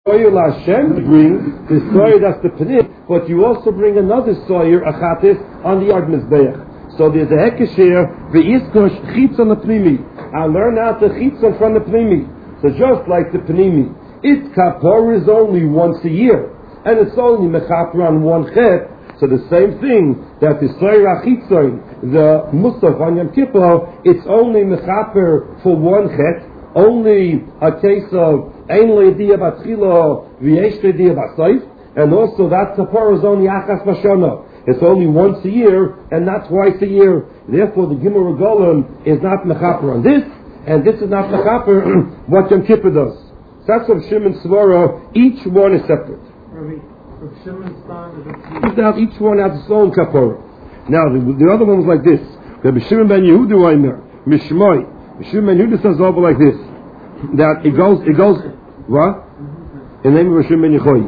soyer Hashem brings the soyer that's the panim, but you also bring another soyer achatis on the yard mizbeach. So there's a hekesh here. Ve'iskosh chitzon lepnimi. I learn out the chitzon from the pnimi. So just like the pnimi, its kapor is only once a year, and it's only mechaper on one chet. So the same thing that the soyer achitzon, the musaf on Yom Kippur, it's only mechaper for one chet. Only a case of ein le'ediyah batchila v'yesh le'ediyah b'sayf, and also that kapor is only achas b'shana. It's only once a year and not twice a year. Therefore, the Gimel Regalim is not mechaper on this, and this is not mechaper what Yom Kippur does. So that's what Shimon Svara. Each one is separate. Each one has its own kapor. Now, the other one was like this. Rabbi Shimon ben Yehuda Omer Mishmoi. Shimon ben Yehuda says over like this. That it goes. What? In the name of Shimon ben Yechoy.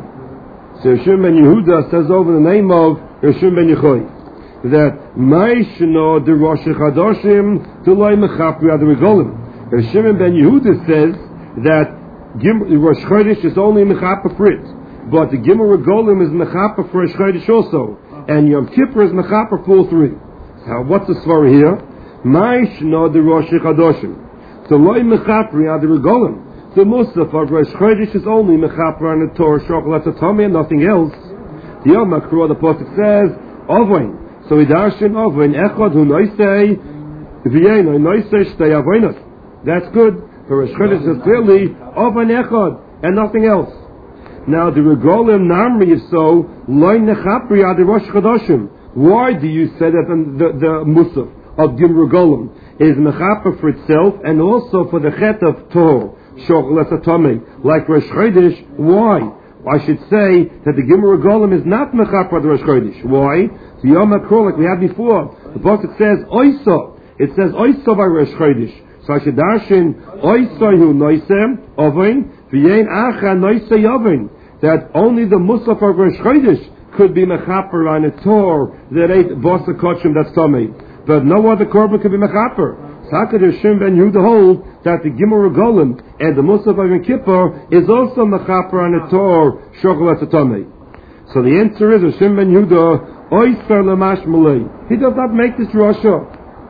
So Shimon ben Yehuda says over the name of Shimon ben Yechoy that Ma'ishno de Rosh Chadoshim to Loi Mechaper Ad Regolim. Shimon ben Yehuda says that Rosh Chodesh is only Mechaper for it, but the Gimel Regolim is Mechaper for Rosh Chodesh also, and Yom Kippur is Mechaper for all three. Now, what's the svara here? Ma'ishno de Rosh Chadoshim to Loi Mechaper Ad Regolim. The Musaf of Rosh Chodesh is only Mechaper on the Torah Shochel Atatami and nothing else. The Yom Makro, the Pasuk says, Ovain. So we darshan Ovain, Echad hu noisei, v'yein noisei shtei avoinos. That's good. For Rosh Chodesh is clearly Ovain Echad and nothing else. Now the Regolim Namri is so, Loi Nechapri ad Rosh Chodoshim. Why do you say that the Musaf of Gim Regolim is Mechaper for itself and also for the Chet of Torah, Shochel Atatami, like Rosh Chodesh? Why? I should say that the Gimel Regolim is not mechaper the Rosh Chodesh. Why? The Yom HaKrol, like we had before, the pasuk says Oisa. It says Oisa by Rosh Chodesh. So I should darshan Oisa hu noisem ovein v'yein acha noise yovein. That only the Musaf of Rosh Chodesh could be mechaper on a Torah that ate Bosa Kochim that's Tomei. But no other korban could be mechaper. So how could Shimon ben Yehuda hold that the Gimel Regolim and the Musaf of Yom Kippur is also mechaper on the Torah Shochel Atatami? So the answer is Shimon ben Yehuda Oyser Lamash Malay. He does not make this Rasha.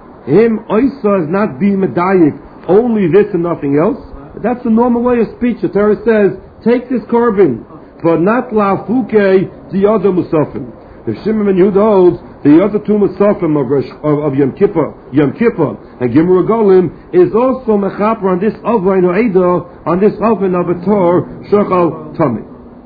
Him Oyser is not being medayik, only this and nothing else. That's the normal way of speech. The Torah says, take this korban, but not la'afuke the other Musafim. If Shimon ben Yehuda holds the other two Musafim of Yom Kippur, and Gimel Regolim is also mechaper on this ovain or eda, on this oven of a Torah Shochel Tami.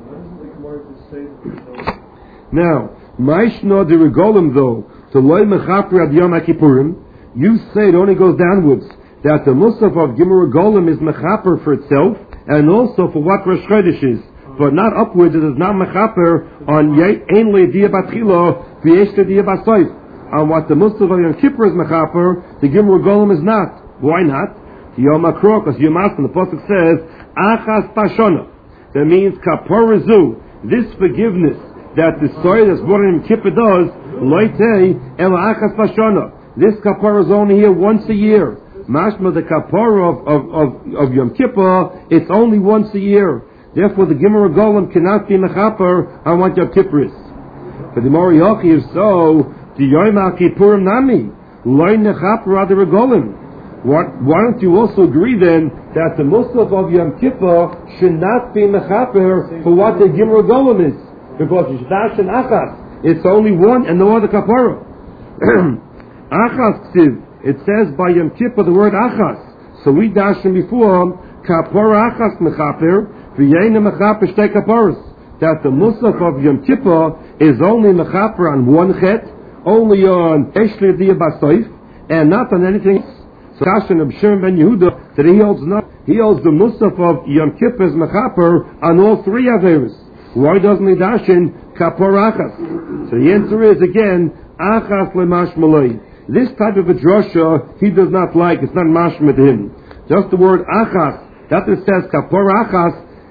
Now, Ma'ishno de Regolim though, to Loi Mechaper ad Yom HaKippurim, you say it only goes downwards, that the Musaf of Gimel Regolim is mechaper for itself, and also for what Rosh Chodesh is, but not upwards. It is not mechaper on ein le'ediyah batchila v'yesh le'ediyah b'sayf. On what the Musaf of Yom Kippur is mechaper, the Gimel Regolim is not. Why not? Yom HaKrol, because Yom HaKrol, the pasuk says achas pashona. That means kaporizu, this forgiveness that the soil that's brought in Yom Kippur does, loitei el achas pashona. This kapor is only here once a year. Mashma, the kapor of Yom Kippur, it's only once a year. Therefore, the Gimel Regolim cannot be mechaper on what Yom Kippur is. But the Mori Yochi is so, the Yom HaKippurim nami, loy nechaper ad Regolim. Why don't you also agree then that the Musaf of Yom Kippur should not be mechaper for what the Gimel Regolim is? Because Yishdash and Achas, it's only one and no other kapara. Achas ksiv, it says by Yom Kippur the word Achas. So we dashed him before, kapara Achas mechaper, v'yein mechaper shtei kaparas. That the Musaf of Yom Kippur is only mechaper on one chet, only on Eshli Adiyah Basayf, and not on anything else. So Kashan of Shimon ben Yehuda, that he holds the Musaf of Yom Kippur as mechaper on all three Averis. Why doesn't he dashin kapor achas? So the answer is again, achas lemash malay. This type of a drasha he does not like. It's not mashma to him. Just the word achas, that it says kapor achas,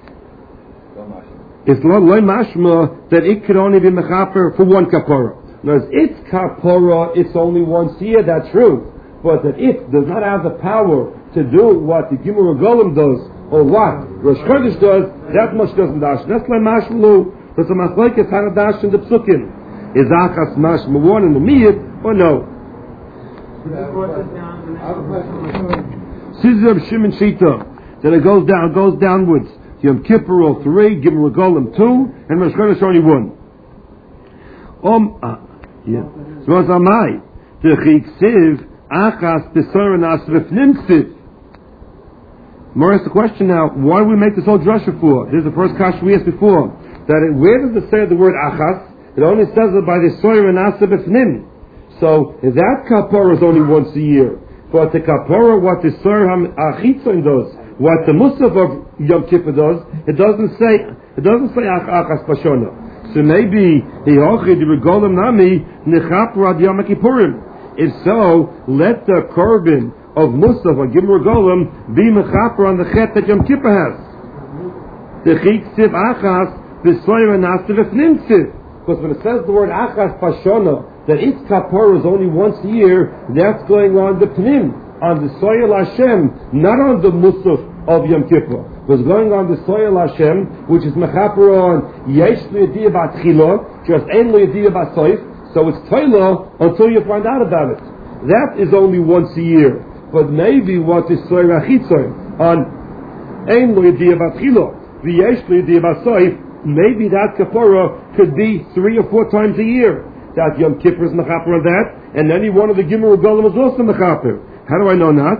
it's not loy mashma that it could only be mechaper for one kapora. Now, it's kapora, it's only once a year, that's true. But that it does not have the power to do what the Gimel Regolim does, or what Rosh Chodesh does, that much doesn't dash. That's like mashmalu. There's a machlokes how to dash in the psukim. Is achas mashma one in the miyit or no? Sizab Shimon Shita. Then it goes downwards. Yom Kippur all 3, Gimel Regolim 2, and Rosh Chodesh only 1. So what's Amai? The Chiksiv Achas B'Soren Asrefnim Siv. More asked the question now, why do we make this whole drasha for? This is the first question we asked before. Where does it say the word Achas? It only says it by the Soren Asrefnim. So if that kapara is only once a year, but the kapara, what the Soren Achitzon does, what the Musaf of Yom Kippur does, it doesn't say Achas Pashona. So maybe the Regolim Nami Nechapra ad Yom Kippurim. If so, let the korban of Musaf or Gimel Regolim be Mechapra on the Chet that Yom Kippur has. The Chiksiv Achas B'Soyer Nasiv Efnimsiv. Because when it says the word Achas Pashona, that its kapara is only once a year, that's going on the Pnim, on the Soyer Hashem, not on the Musaf of Yom Kippur. Was going on the Soyer Hashem, which is Mechapra on Yesh L'Yadiyah B'Atchila, just Ein L'Yadiyah B'Soif, so it's Toila until you find out about it. That is only once a year. But maybe what is Soyer Achitzon on Ein L'Yadiyah B'Atchila, V'Yesh L'Yadiyah B'Soif, maybe that kapara could be 3 or 4 times a year. That Yom Kippur is Mechaper on that, and any one of the Gimel Regolim is also Mechaper. How do I know that?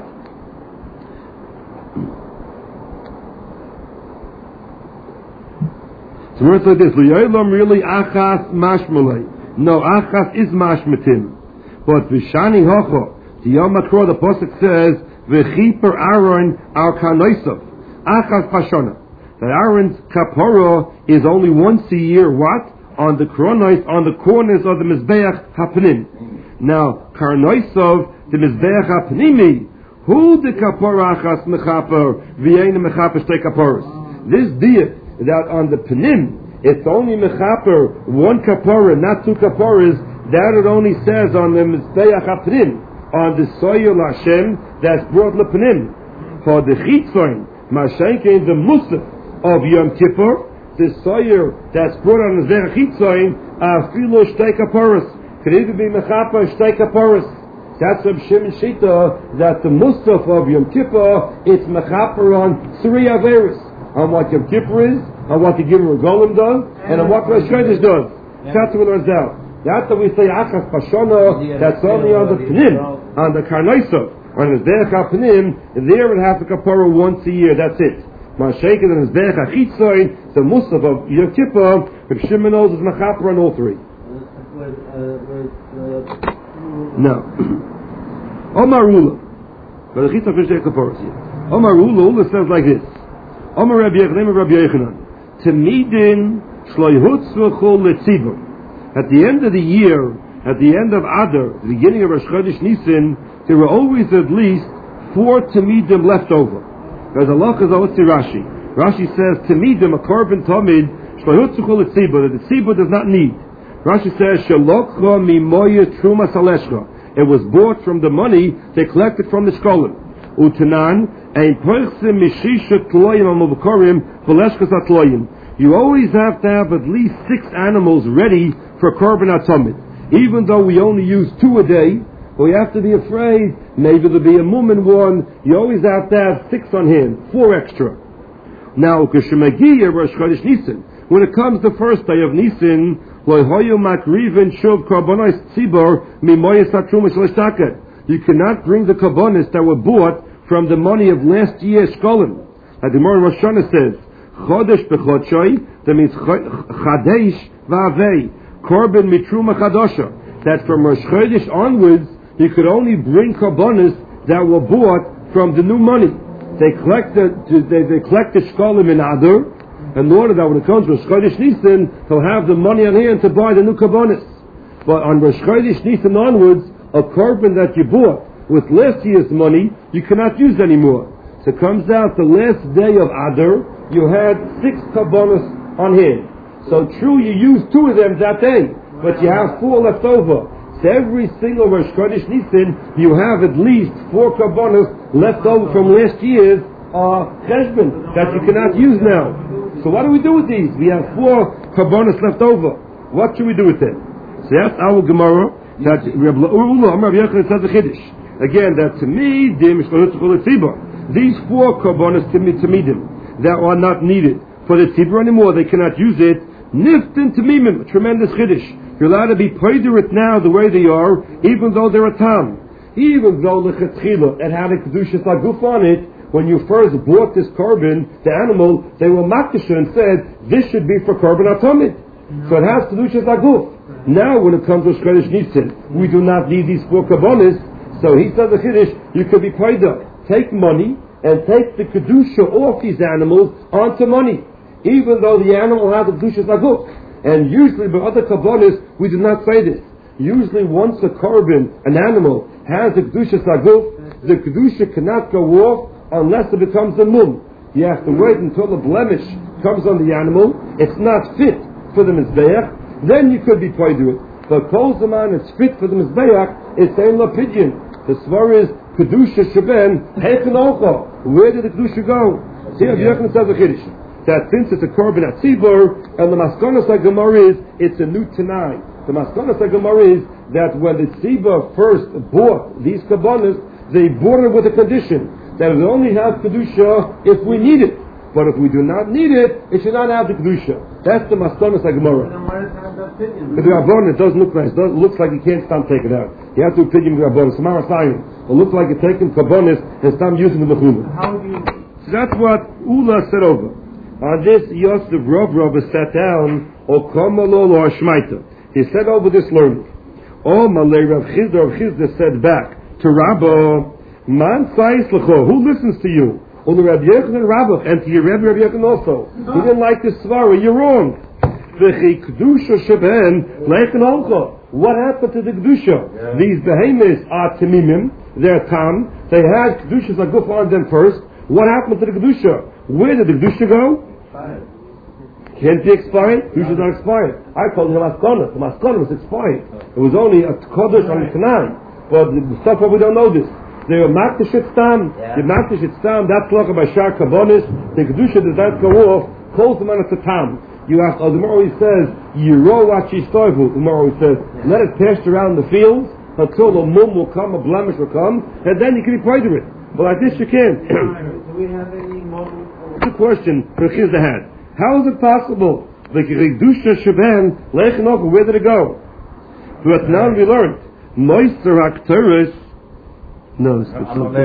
So words like this, L'yolam really Achas Mashmalei. No, Achas is Mashmatim. But V'shani Hocho, the Yom Makro, the Pasuk says, V'chiper Aaron al Kanoisav. Achas Pashona. That Aaron's kapara is only once a year. What? On the kronos, on the corners of the Mizbeach HaPnim. Now, Karnoisov, the Mizbeach HaPnimi, who the kapara achas mechaper, v'yein mechaper shtei kaparas. This diet, that on the Pnim, it's only mechaper, 1 kapara, not 2 kaparas, that it only says on the Mizbeach HaPnim, on the Soyer Hashem, that's brought l'Pnim. For the Chitzon, Mashenke in the Musaf of Yom Kippur, the soyer that's brought on the Zerach Chitzoin, Afilo Shtei Kaparas, could even be Mechaper Shtei Kaparas. That's Reb Shimon Shita, that the Musaf of Yom Kippur, it's Mechaper on 3 Averis. On what Yom Kippur is, on what the Gimel Regolim does, and on what Rosh Chodesh does. That's what we learned out. That's what we say Achas Pashona, that's only on the Pnim, on the Karnaisov, on the Zerach HaPnim, there it has the Kapara once a year, that's it. Mashaykin and his Zerach HaChitzoin, the Musaf of Yom Kippur, Reb Shimon knows is Mechaper on all 3. Now, Omar Rula, but the Chitzah finished the Kapparas here. Omar Rula says like this: Omar Rabbi Yechanan, Temidin Shloihutz V'chol Letzibur. At the end of the year, at the end of Adar, the beginning of Rosh Chodesh Nisan, there were always at least 4 Temidim left over. There's a lochaz of Rashi. Rashi says, Temidim, a korban tamid, Shloihutz V'chol Letzibur, that the tzibur does not need. Rashi says, Shalokha mimoya truma saleshcha. It was bought from the money they collected from the shkolim. Utanan, ein poichsim mishisha tloyim amubukorim, v'leshkas atloyim. You always have to have at least 6 animals ready for korban atamid. Even though we only use 2 a day, we have to be afraid, maybe there'll be a mum in one, you always have to have 6 on hand, 4 extra. Now, Kishemagiya Rosh Chodesh Nisan, when it comes the first day of Nisan, you cannot bring the kabbonis that were bought from the money of last year's shkolim. As the Gemara Rosh Hashanah says, Chodesh b'chodshoi, that means Chadesh v'avei, korban mitruma chadosha. That from Rosh Chodesh onwards, you could only bring kabbonis that were bought from the new money. They collect the shkolim in Adar, in order that when it comes to Rosh Chodesh Nisan, he'll have the money on hand to buy the new kabbonis. But on Rosh Chodesh Nisan onwards, a korban that you bought with last year's money, you cannot use anymore. So it comes out the last day of Adar, you had 6 kabbonis on hand. So true, you used 2 of them that day, but you have 4 left over. So every single Rosh Chodesh Nisan, you have at least 4 kabbonis left over from last year's cheshbon that you cannot use now. So what do we do with these? We have 4 karbonos left over. What should we do with them? So that's our Gemara. That Rabbi Yochanan says a chiddush. Again, that to me, these 4 karbonos to me that are not needed for the tzibur anymore, they cannot use it. Niftin tamimim, a tremendous chiddush. You're allowed to be peiderut now the way they are, even though they're a tam. Even though the chetchila it had a kedushas laguf on it, when you first bought this carbon, the animal, they were makdasha and said this should be for carbon atomid. So it has kedushas laguf. Now, when it comes to shkedish nitzin, we do not need these 4 karbonos. So he said the chiddush, you could be peider. Take money and take the kedusha off these animals onto money, even though the animal has the kedushas laguf. And usually by other karbonos, we do not say this. Usually once a carbon, an animal, has the kedushas laguf, the kedusha cannot go off unless it becomes a mum. You have to wait until the blemish comes on the animal. It's not fit for the mizbeach. Then you could be peider. But kol zaman it's fit for the mizbeach, it's ein lapidyon. The svar is kedusha sheben heichen ocha. Where did the kedusha go? See, Rabbi Yochanan says a chiddush that since it's a korban at tzibur, and the maskonas HaGemara is it's a new tanai. The maskonas HaGemara is that when the tzibur first bought these karbonos, they bought it with a condition that it only has kedusha if we need it. But if we do not need it, it should not have the kedusha. That's the maskonas HaGemara. The Rabban, it doesn't look nice. It looks like you can't stop taking it out. You have to pidyon the Rabban. Samara Sayin. It looks like you're taking karbonis and stop using the mechumah. So that's what Ula said over. On this, Yosef Rav sat down, O Kamalol or Shmaita. He said over this learning. O Malay Rav Chizda said back to Rabba, Man Sayis Lecho, who listens to you? On the Rabbi Yochanan Rabbah, and to your Rabbi Yochanan also. He didn't like this svara, you're wrong. What happened to the kedusha? These behemoths are tamimim, they're tam, they had kedushas laguf on them first. What happened to the kedusha? Where did the kedusha go? Can't be expired? Kedusha not expired. I called it a maskana. The maskana was expired. It was only a kodesh on the Tanai. But the stuff we don't know this. They were makdashit stam. The makdashit stam, that's like by shar karbonis. The kedusha does not go off. Calls them on a tam. You ask, the Gemara always says, Yiro wachi stoivu. The Gemara always says, let it pass around the fields until a mum will come, a blemish will come, and then you can be part of it. But like this you can't. Do we have any model? Good question for Chizda had. How is it possible? Like Kedusha Sheben, Leichenov, where did it go? But now we learned. Moister Akteris. No, it's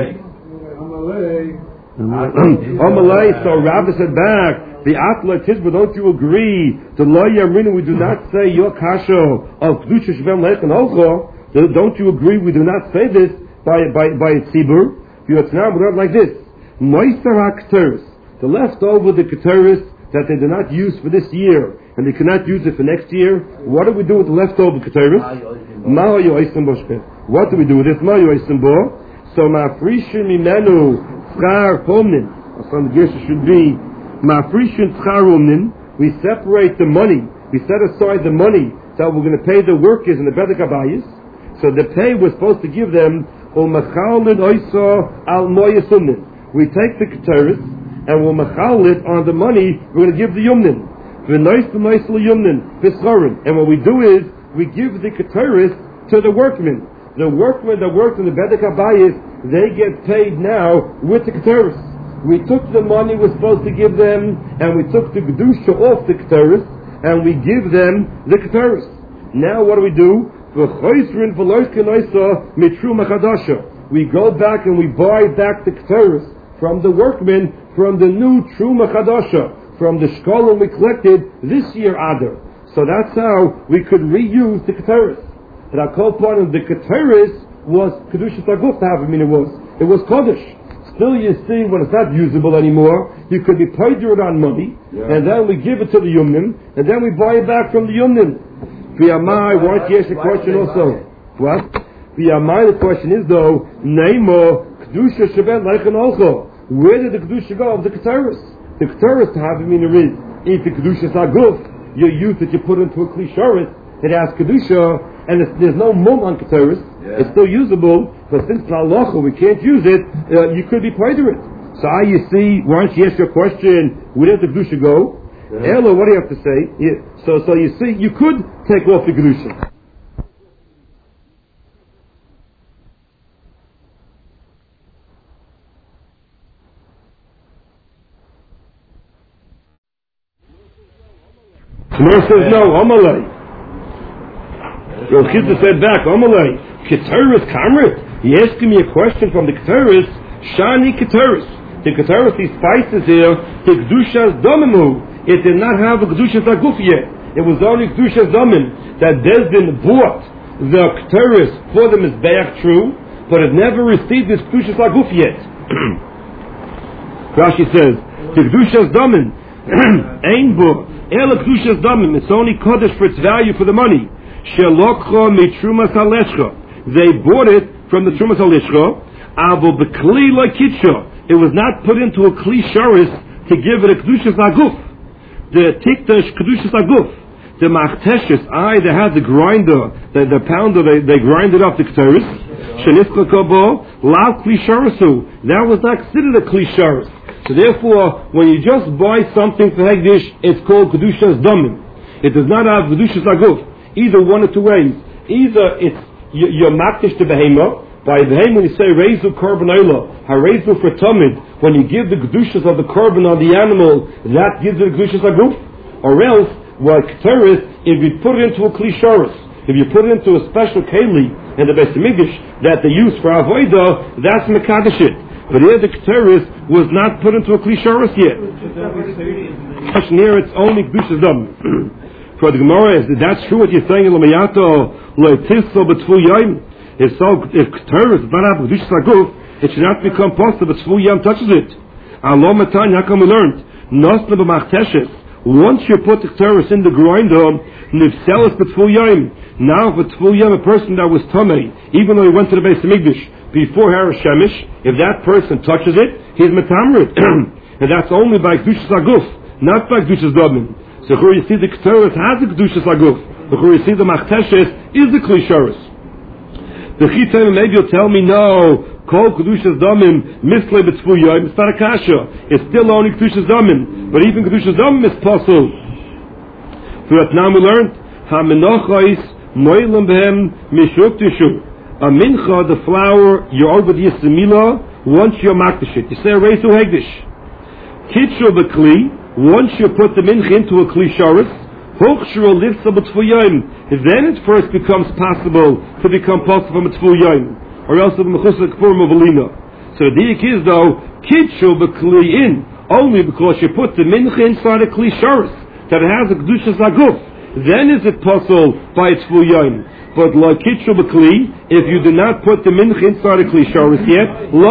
Amalei. So Rabbi said back, the Atla Tishba, don't you agree? The Lo Yamrinu, we do not say your kasha of Kedusha Sheben Leichenov. Don't you agree? We do not say this by Tzibur. It's now like this. Moister Akteris. The leftover the Keteris that they do not use for this year and they cannot use it for next year, what do we do with the leftover Keteris? What do we do with this? So Mafrishin Mimenu Tzchar Pomnin. From the Geshe should be Mafrishin Tzchar Pomnin. We separate the money. We set aside the money that we're going to pay the workers in the Bedek Abayis. So the pay we're supposed to give them we take the Keteris and we'll machal it on the money we're going to give the Yumnin. And what we do is we give the Keteris to the workmen. The workmen that worked in the Bedek Abayis, they get paid now with the Keteris. We took the money we're supposed to give them and we took the Kedusha off the Keteris and we give them the Keteris. Now what do? We go back and we buy back the Keteris from the workmen from the new Truma Chadasha, from the Shkolim we collected this year Adar. So that's how we could reuse the Keteris. And our call part of the Keteris was Kedushas Aguf, it was Kodesh. Still you see, when it's not usable anymore, you could be paid it on money, and then we give it to the Yumnim, and then we buy it back from the Yumnim. V'yamai, what yes, the question also. What? V'yamai, the question is though, Neimo, Kedusha Sheben Leichen Olcho. Where did the Kedusha go of the Keteris? The Keteris to have is, if the Kedusha Saguf, your youth that you put into a Klisharis, it has Kedusha, and there's no mum on Keteris, it's still usable, but since La'alocha we can't use it, you could be paid to it. So you see, why don't you ask your question, where did the Kedusha go? Ella, what do you have to say? Yeah. So you see, you could take off the Kedusha. Gemara says no, Amalei. Rav Chizda said back, Amalei, Keteris Kamrit. He asked me a question from the Keteris, Shani Keteris. The Keteris, these spices here, the Kedushas Domimu. It did not have a Kedushas Aguf yet. It was only Kedushas Domim that Bezdin bought the Keteris for the Mizbeach, true, but it never received this Kedushas Aguf yet. Rashi says, the Kedushas Domim, Ein Bo. It's only Kodesh for its value for the money. They bought it from the Trumas Halishcha. It was not put into a Kli Sharis to give it a Kedushas Aguf. The Tiktash Kedushas Aguf. The Machteshes, they had the grinder, the pounder, they grinded up the Keteris. That was not considered a Kli Sharis. So therefore, when you just buy something for Hegdish, it's called Kedushas Domim. It does not have Kedushas Aguf. Either one of two ways. Either it's you're makdish to Behema. By Behema, when you say Reizu Korban Oila, Hareizu for Tamid, when you give the Kedushas of the Korban on the animal, that gives it a Kedushas Aguf. Or else, what Keteris, if you put it into a Kli Sharis, if you put it into a special Keli in the Beis Hamikdash that they use for Avodah, that's Mekadosh it. But here the Keteris was not put into a Kli Sharis yet. Here it's only Kedushas Dom. For the Gemara, that's true what you're saying in Lamayato, Loetiso B'Tfu Yom. If Keteris does not have Kedushas Aguf, it should not become possible, but Tfu Yom touches it. Allah Matan, how come we learned? Nosna B'Machteshes. Once you put the Keteris in the grinder, Nifselis B'Tfu Yom. Now for Tfu Yom, a person that was Tomei, even though he went to the Beis Hamikdash before Har Shemish, if that person touches it, he's Metamrit. And that's only by Kedushas Aguf, not by Kedushas Domim. So here you see the Keteris has a Kedushas Aguf. Here you see the Machteshes is the Kli Sharis. The Chitem, maybe you'll tell me, no, Kol Kedushas Domim, Misle B'Tfu Yom, it's not a Kasha. It's still only Kedushas Domim. But even Kedushas Domim is possible. So that now we learned, HaMenochais, Moilim Behem, Mishuk Tishu. A mincha, the flour, you're over the Yisimila, once you're makdish it. You say a Reisu Hegdish. Kitcho B'Kli, once you put the mincha into a Kli Sharis, Hochshro Lifsa B'Tfu Yom, then it first becomes possible to become possible B'Tfu Yom, or else the Mechusar K'purim of Alina. So the diak is though, Kitcho B'Kli in, only because you put the mincha inside a Kli Sharis, that it has a Kedushas Aguf, then is it possible by its Tfu Yom. But like Kitchu B'Kli, if you do not put the mincha inside a Kli Sharis yet,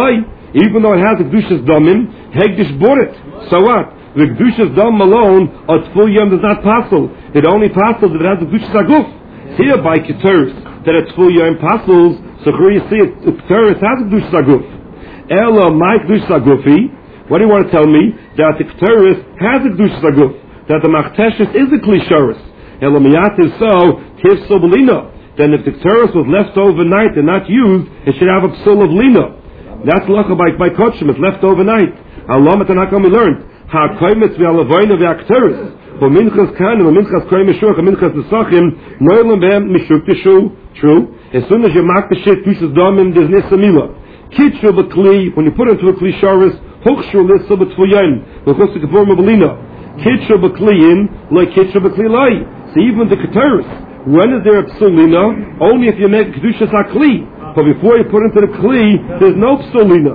even though it has a Kedushas Domim, Hegdish bought it. So what? The Kedushas Dom alone, a Tfu Yom is not possible. It only possible that it has a Kedushas Aguf. Here by Keteris, that a Tfu Yom possibles, so here you see it, Keteris has a Kedushas Aguf. Ella, my Kedushas Agufi, what do you want to tell me? That the Keteris has a Kedushas Aguf. That the Machteshes is a Kli Sharis. Ella Miyat is so, Tifso Belina. Then if the Keteris was left overnight and not used, it should have a psul of lina. That's lacha by Kotshim, it's left overnight. Allah Matanakam we learned. Ha-koimetz ve'alavoyna ve'akteris. V'minchas kanim, v'minchas koim mishurach, v'minchas nesachim, noilem behem mishuk tishu. True. As soon as you mark the shit, Kedushas Domim, there's nisamila. Kitchu B'Kli, when you put it into a Kli Sharis, hochshur lissa b'Tfu Yom, v'chos t'kepur mabelina. Kitchu B'Kli in, like Kitchu B'Kli lai. So even the Keteris, when is there a psulina? Only if you make Kedushas HaKli. But before you put into the Kli, there's no psulina.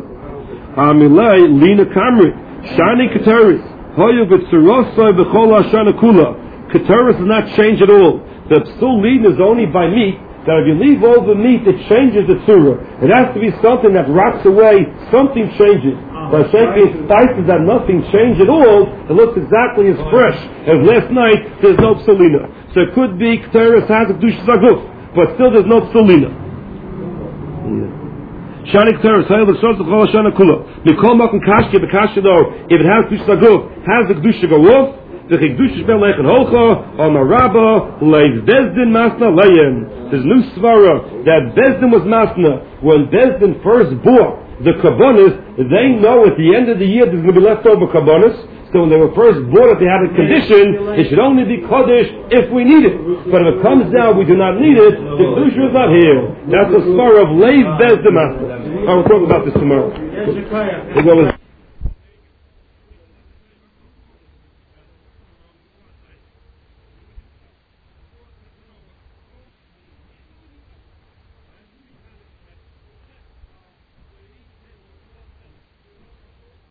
Amilei, Lina Kamrit, Shani Keteris, Hoyu V'Tzurosai B'Chol HaShana Kula. Keteris does not change at all. The psulina is only by meat, that if you leave all the meat, it changes the tzura. It has to be something that rots away, something changes. By shaking spices that nothing changed at all, it looks exactly as fresh as last night, there's no psulina. So it could be Keteris has a Kedushas Aguf, but still there's no psulina. Shani Keteris, Hayel V'Shos L'Chol HaShana Kula. Mikol Makom Kashke B'Kashke though, if it has Kedushas Aguf, has the Kedushas Aguf, the Kedushas Ben Lechen Holcha, or Marabba, Leif Bezdin Masna Leyen. There's new svara that Bezdin was Masna. When Bezdin first bought the kabbonis, they know at the end of the year there's going to be leftover kabbonis. So when they were first bought it, they had a condition, it should only be Kodesh if we need it. But if it comes down, we do not need it, the Kedusha is not here. That's the story of Leiv Bez Damascus. We'll talk about this tomorrow.